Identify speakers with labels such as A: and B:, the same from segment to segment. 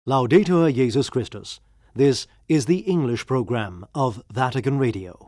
A: Laudetur Jesus Christus. This is the English program of Vatican Radio.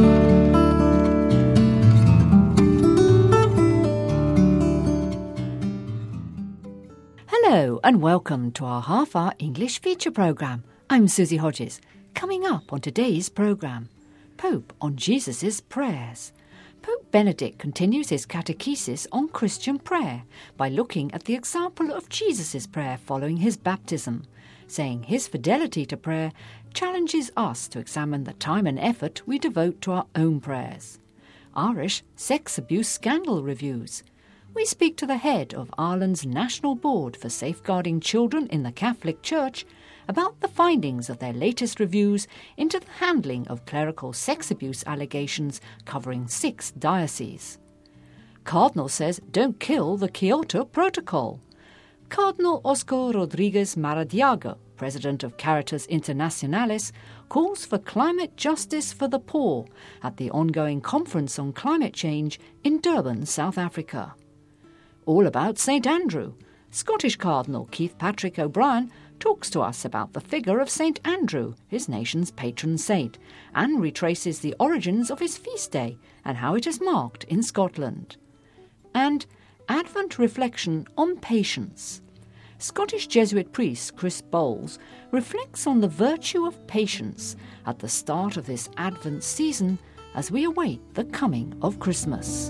B: Hello and welcome to our half-hour English feature program. I'm Susie Hodges. Coming up on today's program, Pope on Jesus' prayers. Pope Benedict continues his catechesis on Christian prayer by looking at the example of Jesus' prayer following his baptism, saying his fidelity to prayer challenges us to examine the time and effort we devote to our own prayers. Irish sex abuse scandal reviews. We speak to the head of Ireland's National Board for Safeguarding Children in the Catholic Church about the findings of their latest reviews into the handling of clerical sex abuse allegations covering 6 dioceses. Cardinal says don't kill the Kyoto Protocol. Cardinal Oscar Rodriguez Maradiaga, president of Caritas Internationalis, calls for climate justice for the poor at the ongoing Conference on Climate Change in Durban, South Africa. All about St Andrew. Scottish Cardinal Keith Patrick O'Brien talks to us about the figure of St Andrew, his nation's patron saint, and retraces the origins of his feast day and how it is marked in Scotland. And Advent reflection on patience. Scottish Jesuit priest Chris Bowles reflects on the virtue of patience at the start of this Advent season as we await the coming of Christmas.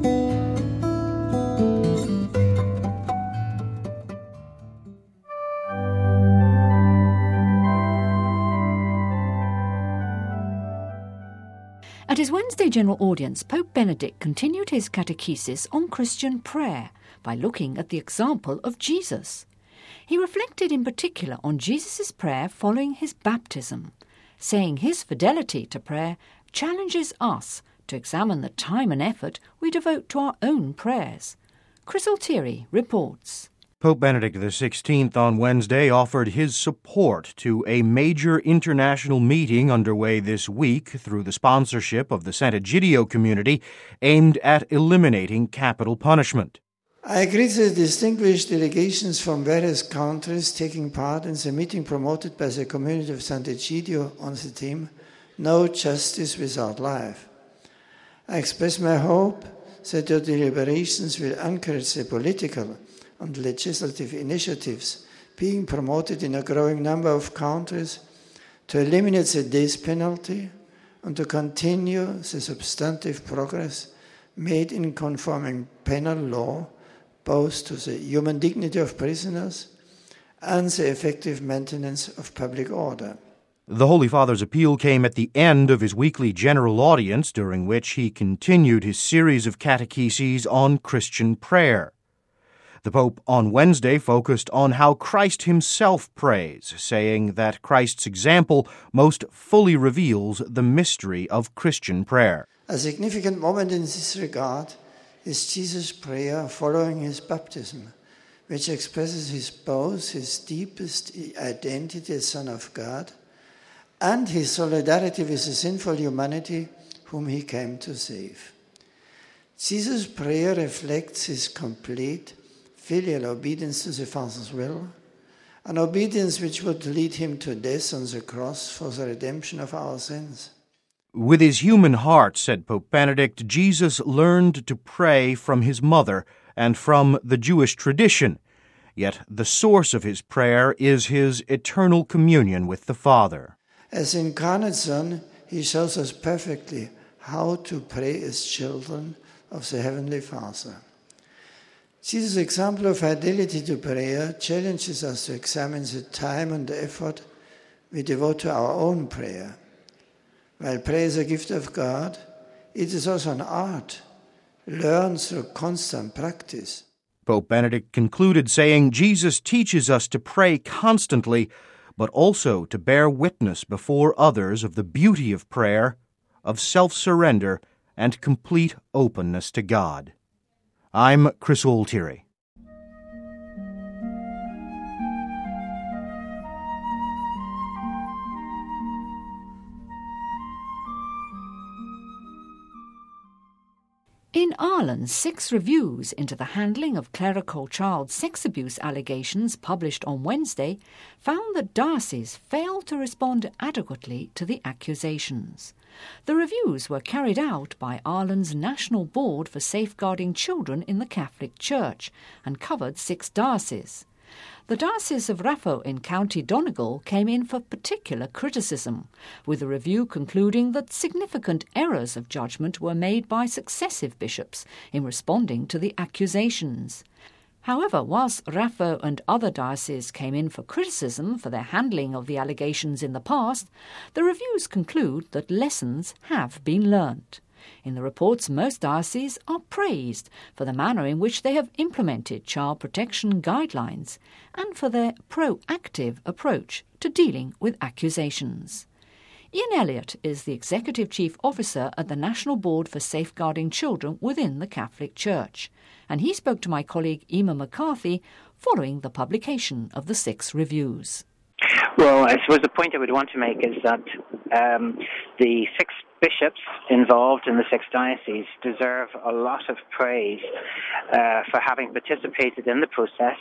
B: At his Wednesday general audience, Pope Benedict continued his catechesis on Christian prayer by looking at the example of Jesus. He reflected in particular on Jesus' prayer following his baptism, saying his fidelity to prayer challenges us to examine the time and effort we devote to our own prayers. Chris Altieri reports.
C: Pope Benedict XVI on Wednesday offered his support to a major international meeting underway this week through the sponsorship of the Sant'Egidio community aimed at eliminating capital punishment.
D: I greet the distinguished delegations from various countries taking part in the meeting promoted by the community of Sant'Egidio on the theme, No Justice Without Life. I express my hope that your deliberations will encourage the political and legislative initiatives being promoted in a growing number of countries to eliminate the death penalty and to continue the substantive progress made in conforming penal law both to the human dignity of prisoners and the effective maintenance of public order.
C: The Holy Father's appeal came at the end of his weekly general audience, during which he continued his series of catecheses on Christian prayer. The Pope on Wednesday focused on how Christ himself prays, saying that Christ's example most fully reveals the mystery of Christian prayer.
D: A significant moment in this regard is Jesus' prayer following his baptism, which expresses both his deepest identity as Son of God and his solidarity with the sinful humanity whom he came to save. Jesus' prayer reflects his complete filial obedience to the Father's will, an obedience which would lead him to death on the cross for the redemption of our sins.
C: With his human heart, said Pope Benedict, Jesus learned to pray from his mother and from the Jewish tradition, yet the source of his prayer is his eternal communion with the Father.
D: As incarnate Son, he shows us perfectly how to pray as children of the Heavenly Father. Jesus' example of fidelity to prayer challenges us to examine the time and the effort we devote to our own prayer. While prayer is a gift of God, it is also an art, learned through constant practice.
C: Pope Benedict concluded saying Jesus teaches us to pray constantly, but also to bear witness before others of the beauty of prayer, of self-surrender, and complete openness to God. I'm Chris Altieri.
B: In Ireland, 6 reviews into the handling of clerical child sex abuse allegations published on Wednesday found that dioceses failed to respond adequately to the accusations. The reviews were carried out by Ireland's National Board for Safeguarding Children in the Catholic Church and covered 6 dioceses. The Diocese of Raphoe in County Donegal came in for particular criticism, with the review concluding that significant errors of judgment were made by successive bishops in responding to the accusations. However, whilst Raphoe and other dioceses came in for criticism for their handling of the allegations in the past, the reviews conclude that lessons have been learnt. In the reports, most dioceses are praised for the manner in which they have implemented child protection guidelines and for their proactive approach to dealing with accusations. Ian Elliott is the Executive Chief Officer at the National Board for Safeguarding Children within the Catholic Church, and he spoke to my colleague Emma McCarthy following the publication of the 6 reviews.
E: Well, I suppose the point I would want to make is that the 6 bishops involved in the 6 dioceses deserve a lot of praise for having participated in the process.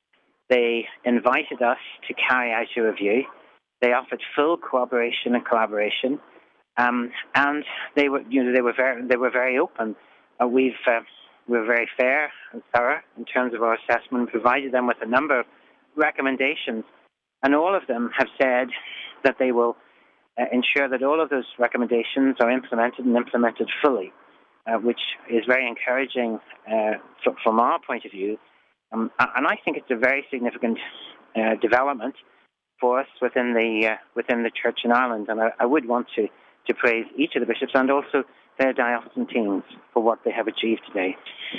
E: They invited us to carry out a review. They offered full cooperation and collaboration, and they were very open. We were very fair and thorough in terms of our assessment. We provided them with a number of recommendations, and all of them have said that they will ensure that all of those recommendations are implemented and implemented fully, which is very encouraging from our point of view. And I think it's a very significant development for us within the Church in Ireland. And I would want to praise each of the bishops and also their diocesan teams for what they have achieved today.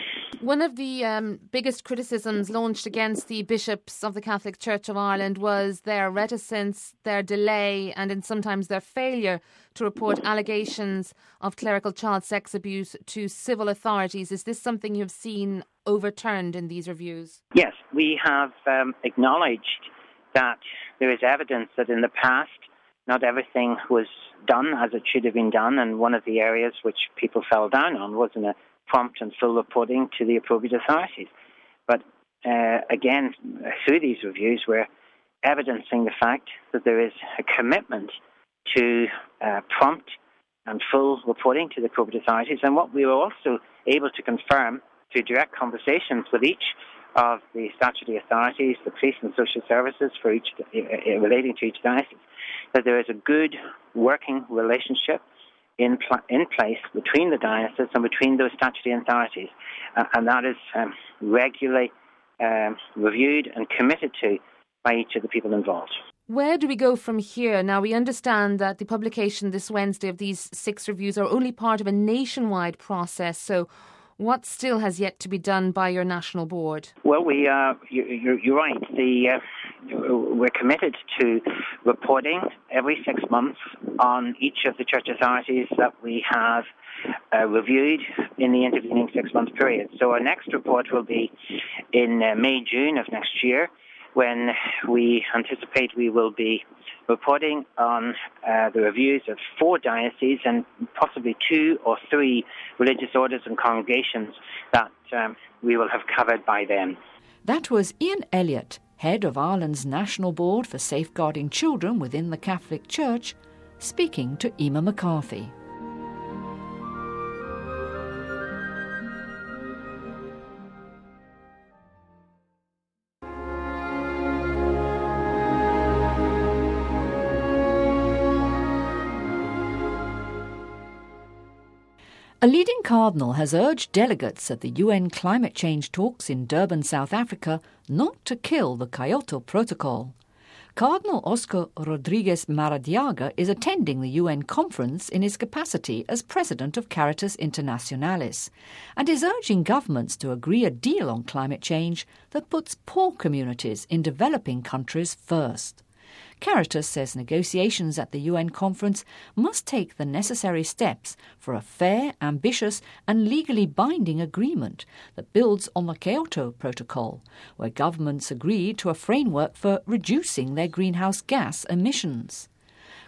F: One of the biggest criticisms launched against the bishops of the Catholic Church of Ireland was their reticence, their delay, and in sometimes their failure to report allegations of clerical child sex abuse to civil authorities. Is this something you've seen overturned in these reviews?
E: Yes, we have acknowledged that there is evidence that in the past not everything was done as it should have been done, and one of the areas which people fell down on was in a prompt and full reporting to the appropriate authorities. But again, through these reviews, we're evidencing the fact that there is a commitment to prompt and full reporting to the appropriate authorities. And what we were also able to confirm through direct conversations with each of the statutory authorities, the police and social services for each relating to each diocese, that there is a good working relationship in place between the diocese and between those statutory authorities, and that is regularly reviewed and committed to by each of the people involved.
F: Where do we go from here? Now, we understand that the publication this Wednesday of these 6 reviews are only part of a nationwide process, so what still has yet to be done by your national board? Well,
E: you're right. We're committed to reporting every 6 months on each of the church authorities that we have reviewed in the intervening 6-month period. So our next report will be in May, June of next year, when we anticipate we will be reporting on the reviews of 4 dioceses and possibly 2 or 3 religious orders and congregations that we will have covered by then.
B: That was Ian Elliott, head of Ireland's National Board for Safeguarding Children within the Catholic Church, speaking to Emma McCarthy. A leading cardinal has urged delegates at the UN climate change talks in Durban, South Africa, not to kill the Kyoto Protocol. Cardinal Oscar Rodrigues Maradiaga is attending the UN conference in his capacity as president of Caritas Internationalis and is urging governments to agree a deal on climate change that puts poor communities in developing countries first. Caritas says negotiations at the UN conference must take the necessary steps for a fair, ambitious and legally binding agreement that builds on the Kyoto Protocol, where governments agreed to a framework for reducing their greenhouse gas emissions.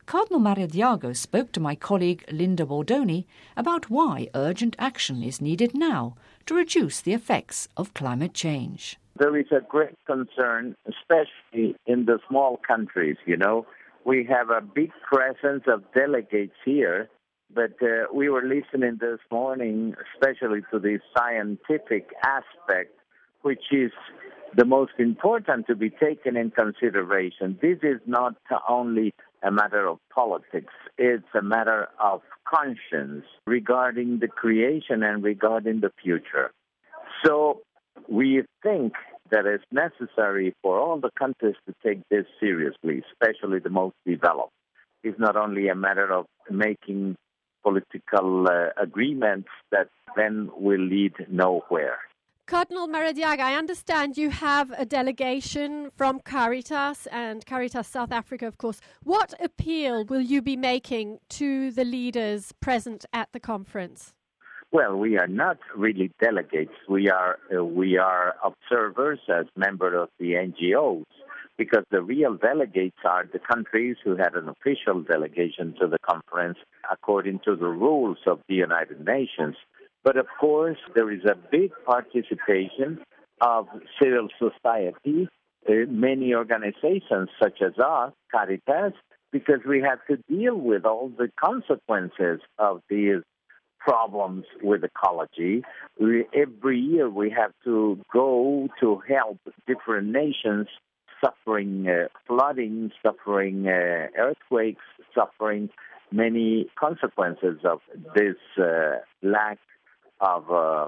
B: Cardinal Maradiago spoke to my colleague Linda Bordoni about why urgent action is needed now to reduce the effects of climate change.
G: There is a great concern, especially in the small countries, We have a big presence of delegates here, but we were listening this morning especially to the scientific aspect, which is the most important to be taken in consideration. This is not only a matter of politics, it's a matter of conscience regarding the creation and regarding the future. So we think that it's necessary for all the countries to take this seriously, especially the most developed. It's not only a matter of making political agreements that then will lead nowhere.
H: Cardinal Maradiaga, I understand you have a delegation from Caritas and Caritas South Africa, of course. What appeal will you be making to the leaders present at the conference?
G: Well, we are not really delegates. We are observers as members of the NGOs, because the real delegates are the countries who had an official delegation to the conference according to the rules of the United Nations. But of course, there is a big participation of civil society, many organizations such as us, Caritas, because we have to deal with all the consequences of these problems with ecology. Every year we have to go to help different nations suffering flooding, suffering earthquakes, suffering many consequences of this lack of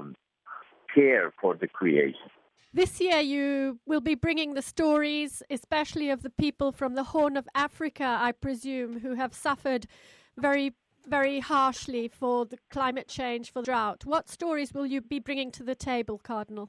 G: care for the creation.
H: This year you will be bringing the stories, especially of the people from the Horn of Africa, I presume, who have suffered very, very harshly for the climate change, for drought. What stories will you be bringing to the table, Cardinal?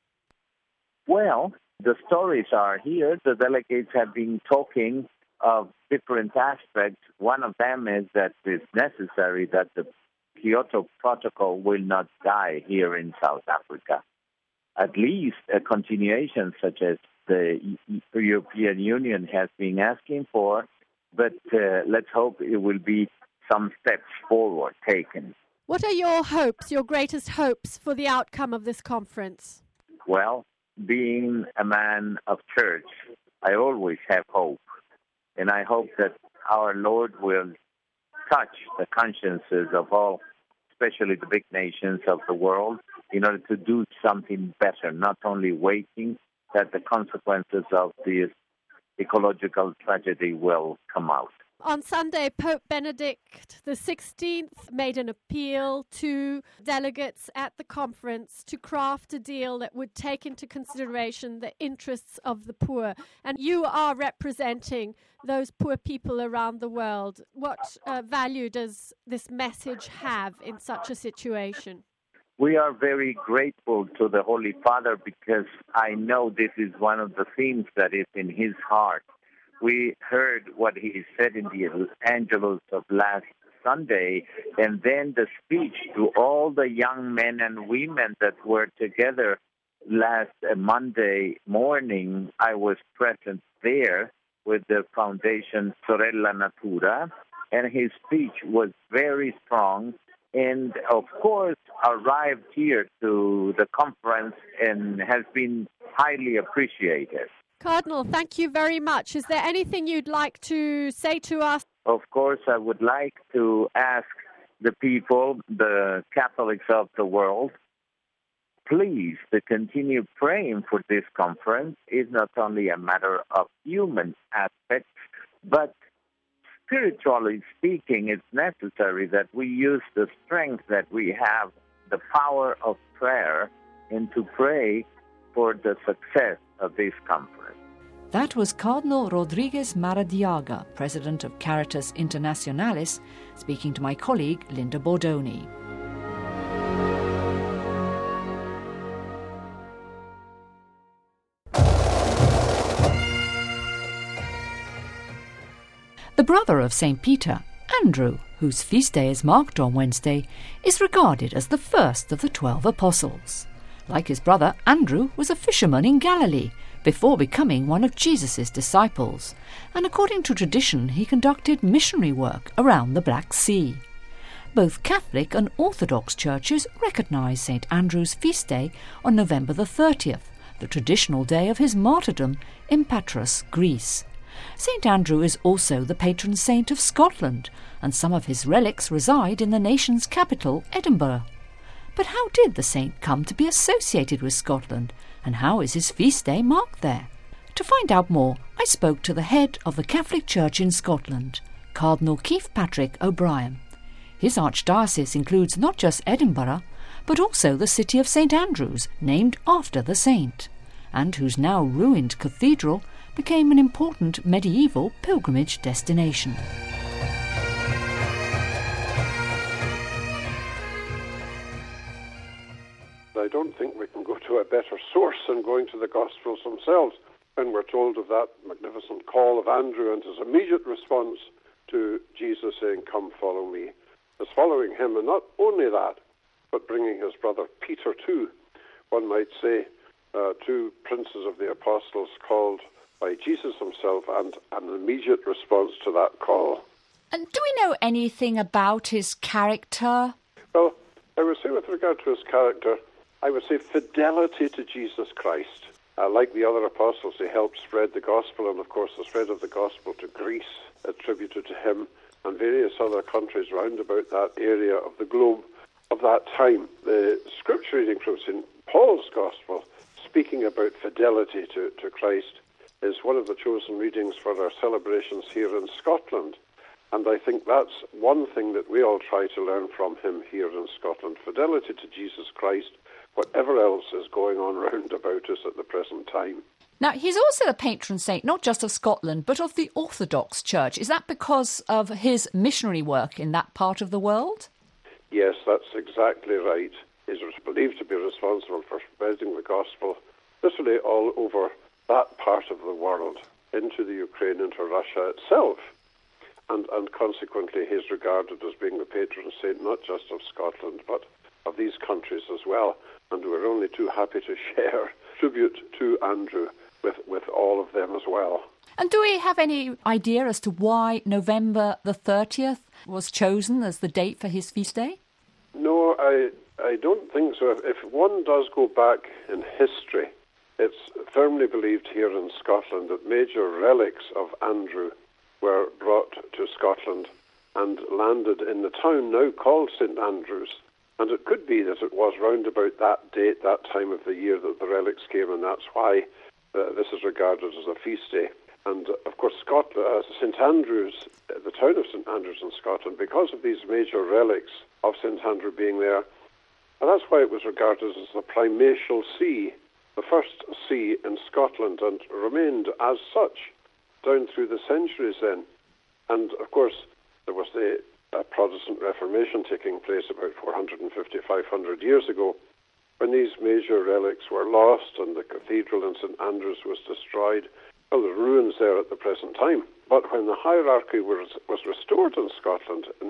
G: Well, the stories are here. The delegates have been talking of different aspects. One of them is that it's necessary that the Kyoto Protocol will not die here in South Africa. At least a continuation such as the European Union has been asking for, but let's hope it will be some steps forward taken.
H: What are your hopes, your greatest hopes for the outcome of this conference?
G: Well, being a man of church, I always have hope. And I hope that our Lord will touch the consciences of all, especially the big nations of the world, in order to do something better, not only waiting that the consequences of this ecological tragedy will come out.
H: On Sunday, Pope Benedict XVI made an appeal to delegates at the conference to craft a deal that would take into consideration the interests of the poor. And you are representing those poor people around the world. What value does this message have in such a situation?
G: We are very grateful to the Holy Father because I know this is one of the themes that is in his heart. We heard what he said in the Angelus of last Sunday, and then the speech to all the young men and women that were together last Monday morning. I was present there with the Foundation Sorella Natura, and his speech was very strong and, of course, arrived here to the conference and has been highly appreciated.
H: Cardinal, thank you very much. Is there anything you'd like to say to us?
G: Of course, I would like to ask the people, the Catholics of the world, please to continue praying for this conference. It's not only a matter of human aspects, but spiritually speaking, it's necessary that we use the strength that we have, the power of prayer, and to pray for the success of this conference.
B: That was Cardinal Rodriguez Maradiaga, President of Caritas Internationalis, speaking to my colleague Linda Bordoni. The brother of St. Peter, Andrew, whose feast day is marked on Wednesday, is regarded as the first of the 12 apostles. Like his brother, Andrew was a fisherman in Galilee, before becoming one of Jesus' disciples, and according to tradition he conducted missionary work around the Black Sea. Both Catholic and Orthodox churches recognise St. Andrew's feast day on November the 30th, the traditional day of his martyrdom in Patras, Greece. St. Andrew is also the patron saint of Scotland, and some of his relics reside in the nation's capital, Edinburgh. But how did the saint come to be associated with Scotland, and how is his feast day marked there? To find out more, I spoke to the head of the Catholic Church in Scotland, Cardinal Keith Patrick O'Brien. His archdiocese includes not just Edinburgh, but also the city of St. Andrews, named after the saint, and whose now ruined cathedral became an important medieval pilgrimage destination.
I: I don't think we can go to a better source than going to the Gospels themselves. And we're told of that magnificent call of Andrew and his immediate response to Jesus saying, "Come, follow me," as following him, and not only that, but bringing his brother Peter too. One might say, two princes of the apostles called by Jesus himself, and an immediate response to that call.
B: And do we know anything about his character?
I: Well, I would say with regard to his character, I would say fidelity to Jesus Christ. Like the other apostles, he helped spread the gospel, and of course the spread of the gospel to Greece, attributed to him, and various other countries round about that area of the globe of that time. The scripture reading from St. Paul's Gospel, speaking about fidelity to Christ, is one of the chosen readings for our celebrations here in Scotland. And I think that's one thing that we all try to learn from him here in Scotland, fidelity to Jesus Christ, whatever else is going on round about us at the present time.
B: Now, he's also a patron saint, not just of Scotland, but of the Orthodox Church. Is that because of his missionary work in that part of the world?
I: Yes, that's exactly right. He's believed to be responsible for spreading the gospel literally all over that part of the world, into the Ukraine, into Russia itself. And consequently, he's regarded as being the patron saint not just of Scotland, but of these countries as well. And we're only too happy to share tribute to Andrew with all of them as well.
B: And do we have any idea as to why November the 30th was chosen as the date for his feast day?
I: No, I don't think so. If one does go back in history, it's firmly believed here in Scotland that major relics of Andrew were brought to Scotland and landed in the town now called St. Andrews. And it could be that it was round about that date, that time of the year that the relics came, and that's why this is regarded as a feast day. And of course, St. Andrews, the town of St. Andrews in Scotland, because of these major relics of St. Andrew being there, and that's why it was regarded as the primatial see, the first see in Scotland, and remained as such down through the centuries then. And of course, there was the Protestant Reformation taking place about 450, 500 years ago, when these major relics were lost and the cathedral in St. Andrews was destroyed. Well, the ruins there at the present time. But when the hierarchy was restored in Scotland in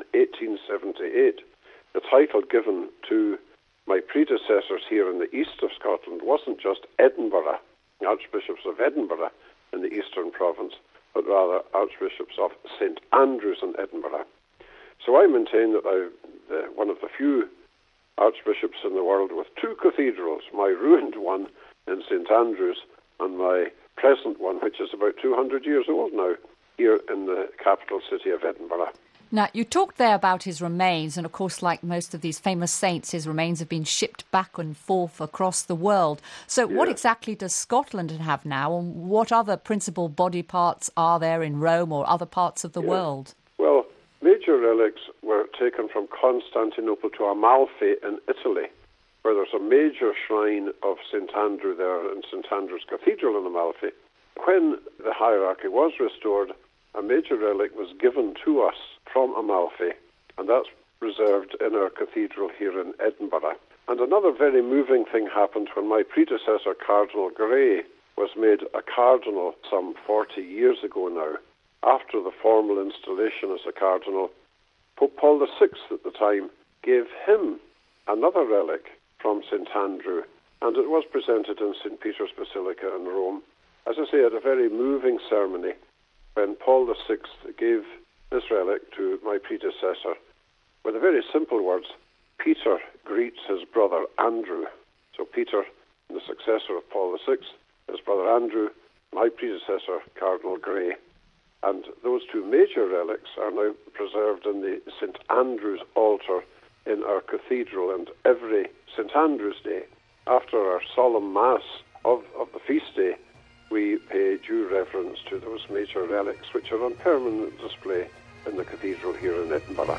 I: 1878, the title given to my predecessors here in the east of Scotland wasn't just Edinburgh, Archbishops of Edinburgh in the eastern province, but rather Archbishops of St. Andrews in Edinburgh. So I maintain that I'm one of the few archbishops in the world with two cathedrals, my ruined one in St. Andrews and my present one, which is about 200 years old now, here in the capital city of Edinburgh.
B: Now, you talked there about his remains, and of course, like most of these famous saints, his remains have been shipped back and forth across the world. So what exactly does Scotland have now, and what other principal body parts are there in Rome or other parts of the world?
I: Well, major relics were taken from Constantinople to Amalfi in Italy, where there's a major shrine of St. Andrew there in St. Andrew's Cathedral in Amalfi. When the hierarchy was restored, a major relic was given to us from Amalfi, and that's preserved in our cathedral here in Edinburgh. And another very moving thing happened when my predecessor, Cardinal Gray, was made a cardinal some 40 years ago now. After the formal installation as a cardinal, Pope Paul VI at the time gave him another relic from St. Andrew, and it was presented in St. Peter's Basilica in Rome. as I say, at a very moving ceremony when Paul VI gave this relic to my predecessor with the very simple words, Peter greets his brother Andrew. So Peter, the successor of Paul VI, his brother Andrew, my predecessor, Cardinal Gray. And those two major relics are now preserved in the St. Andrew's altar in our cathedral. And every St. Andrew's Day, after our solemn Mass of the feast day, we pay due reverence to those major relics, which are on permanent display in the cathedral here in Edinburgh.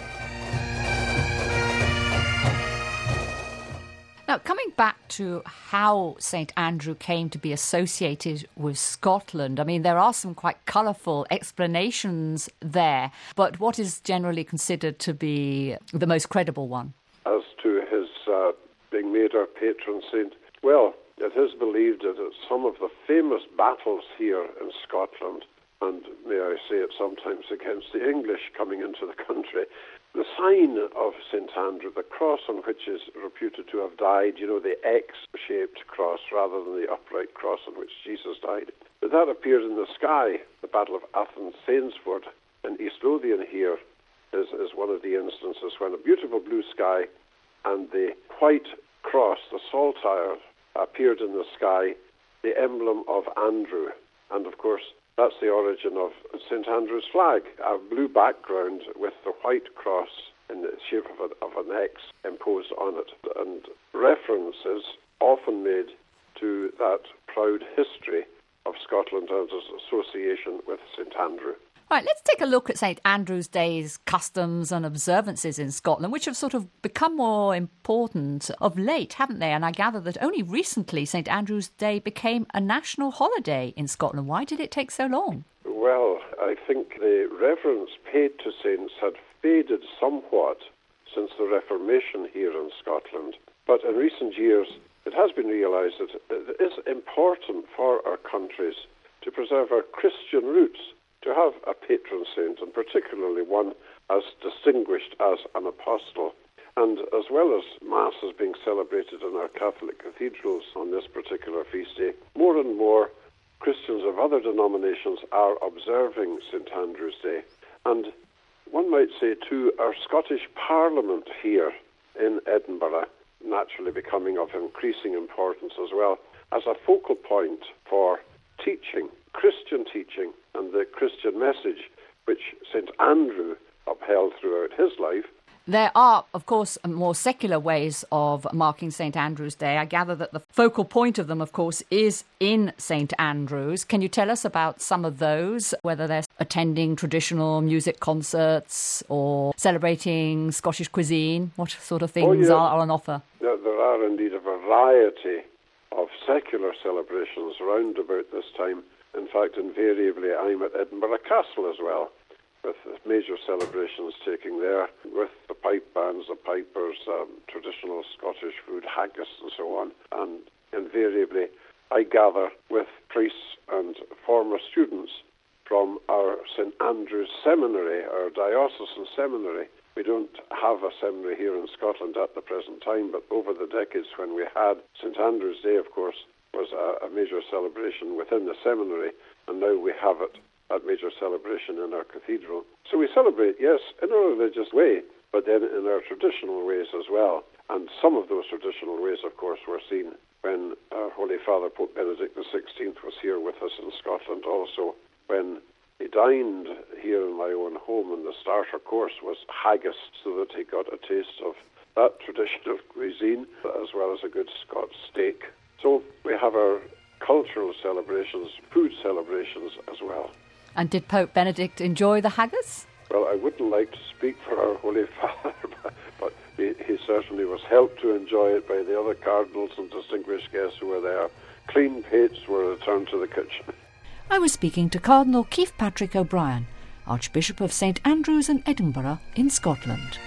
B: Now, coming back to how St. Andrew came to be associated with Scotland, I mean, there are some quite colourful explanations there, but what is generally considered to be the most credible one?
I: As to his being made our patron saint, well, it is believed that at some of the famous battles here in Scotland, and may I say it sometimes against the English coming into the country, the sign of St. Andrew, the cross on which is reputed to have died, you know, the X-shaped cross rather than the upright cross on which Jesus died, but that appeared in the sky. The Battle of Athens-Sainsford in East Lothian here is one of the instances when a beautiful blue sky and the white cross, the saltire, appeared in the sky, the emblem of Andrew. And of course, that's the origin of St. Andrew's flag, a blue background with the white cross in the shape of an X imposed on it. And reference is often made to that proud history of Scotland and its association with St. Andrew.
B: Right, let's take a look at St. Andrew's Day's customs and observances in Scotland, which have sort of become more important of late, haven't they? And I gather that only recently St. Andrew's Day became a national holiday in Scotland. Why did it take so long?
I: Well, I think the reverence paid to saints had faded somewhat since the Reformation here in Scotland. But in recent years, it has been realised that it is important for our countries to preserve our Christian roots, to have a patron saint, and particularly one as distinguished as an apostle. And as well as Masses being celebrated in our Catholic cathedrals on this particular feast day, more and more Christians of other denominations are observing St. Andrew's Day. And one might say, too, our Scottish Parliament here in Edinburgh, naturally becoming of increasing importance as well, as a focal point for teaching, Christian teaching, and the Christian message which St. Andrew upheld throughout his life.
B: There are, of course, more secular ways of marking St. Andrew's Day. I gather that the focal point of them, of course, is in St. Andrews. Can you tell us about some of those, whether they're attending traditional music concerts or celebrating Scottish cuisine? What sort of things are on offer?
I: There are indeed a variety of secular celebrations round about this time. In fact, invariably, I'm at Edinburgh Castle as well, with major celebrations taking there, with the pipe bands, the pipers, traditional Scottish food, haggis and so on. And invariably, I gather with priests and former students from our St. Andrew's Seminary, our diocesan seminary. We don't have a seminary here in Scotland at the present time, but over the decades when we had St. Andrew's Day, of course, was a major celebration within the seminary, and now we have it at major celebration in our cathedral. So we celebrate, yes, in a religious way, but then in our traditional ways as well. And some of those traditional ways, of course, were seen when our Holy Father, Pope Benedict XVI, was here with us in Scotland also, when he dined here in my own home, and the starter course was haggis, so that he got a taste of that tradition of cuisine, as well as a good Scots steak. So we have our cultural celebrations, food celebrations as well.
B: And did Pope Benedict enjoy the haggis?
I: Well, I wouldn't like to speak for our Holy Father, but he certainly was helped to enjoy it by the other cardinals and distinguished guests who were there. Clean plates were returned to the kitchen.
B: I was speaking to Cardinal Keith Patrick O'Brien, Archbishop of St. Andrews in Edinburgh in Scotland.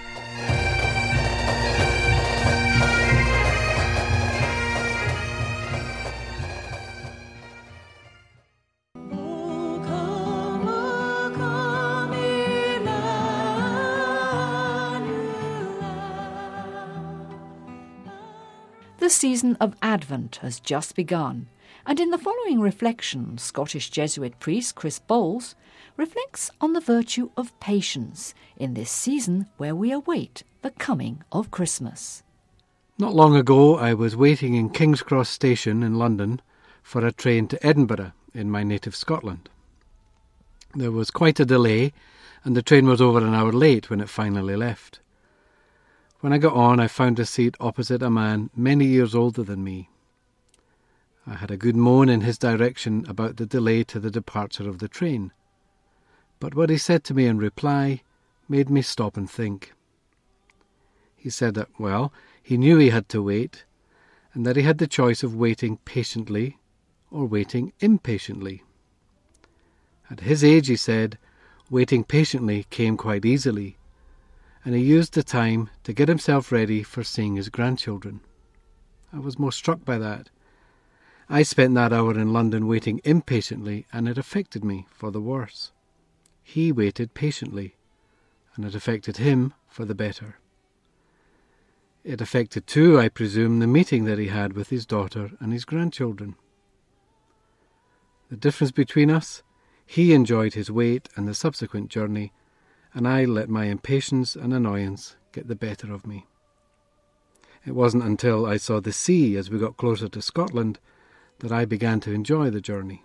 B: The season of Advent has just begun, And in the following reflection, Scottish Jesuit priest Chris Bowles reflects on the virtue of patience in this season where we await the coming of Christmas.
J: Not long ago, I was waiting in King's Cross Station in London for a train to Edinburgh in my native Scotland. There was quite a delay, and the train was over an hour late when it finally left. When I got on, I found a seat opposite a man many years older than me. I had a good moan in his direction about the delay to the departure of the train. But what he said to me in reply made me stop and think. He said that, well, he knew he had to wait, and that he had the choice of waiting patiently or waiting impatiently. At his age, he said, waiting patiently came quite easily, and he used the time to get himself ready for seeing his grandchildren. I was most struck by that. I spent that hour in London waiting impatiently, and it affected me for the worse. He waited patiently, and it affected him for the better. It affected too, I presume, the meeting that he had with his daughter and his grandchildren. The difference between us? He enjoyed his wait and the subsequent journey, and I let my impatience and annoyance get the better of me. It wasn't until I saw the sea as we got closer to Scotland that I began to enjoy the journey.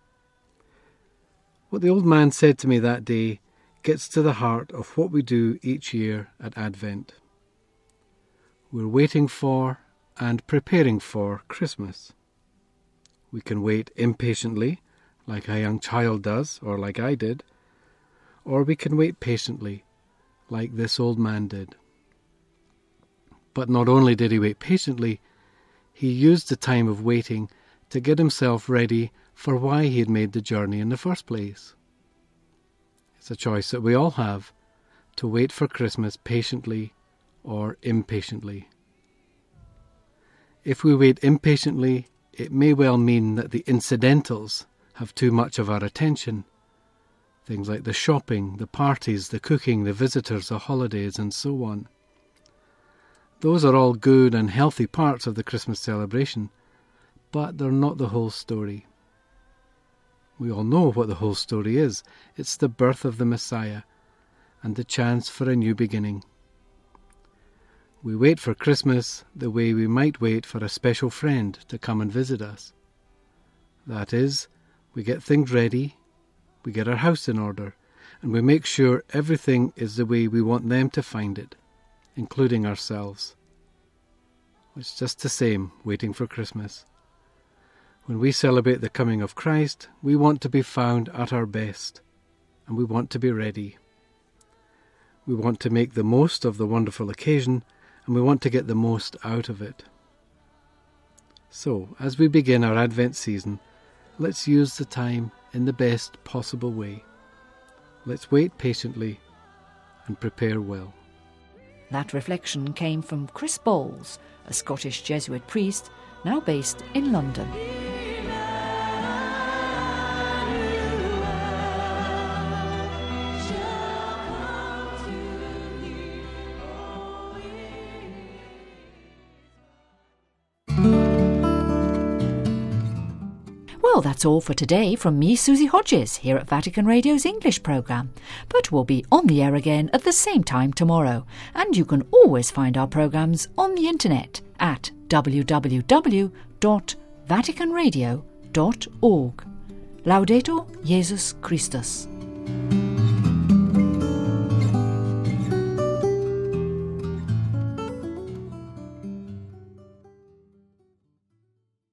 J: What the old man said to me that day gets to the heart of what we do each year at Advent. We're waiting for and preparing for Christmas. We can wait impatiently, like a young child does, or like I did, or we can wait patiently, like this old man did. But not only did he wait patiently, he used the time of waiting to get himself ready for why he had made the journey in the first place. It's a choice that we all have, to wait for Christmas patiently or impatiently. If we wait impatiently, it may well mean that the incidentals have too much of our attention. Things like the shopping, the parties, the cooking, the visitors, the holidays, and so on. Those are all good and healthy parts of the Christmas celebration, but they're not the whole story. We all know what the whole story is. It's the birth of the Messiah and the chance for a new beginning. We wait for Christmas the way we might wait for a special friend to come and visit us. That is, we get things ready, we get our house in order, and we make sure everything is the way we want them to find it, including ourselves. It's just the same waiting for Christmas. When we celebrate the coming of Christ, we want to be found at our best, and we want to be ready. We want to make the most of the wonderful occasion, and we want to get the most out of it. So, as we begin our Advent season, let's use the time in the best possible way. Let's wait patiently and prepare well.
B: That reflection came from Chris Bowles, a Scottish Jesuit priest now based in London. Well, that's all for today from me, Susie Hodges, here at Vatican Radio's English programme. But we'll be on the air again at the same time tomorrow. And you can always find our programmes on the internet at www.vaticanradio.org. Laudetur Jesus Christus.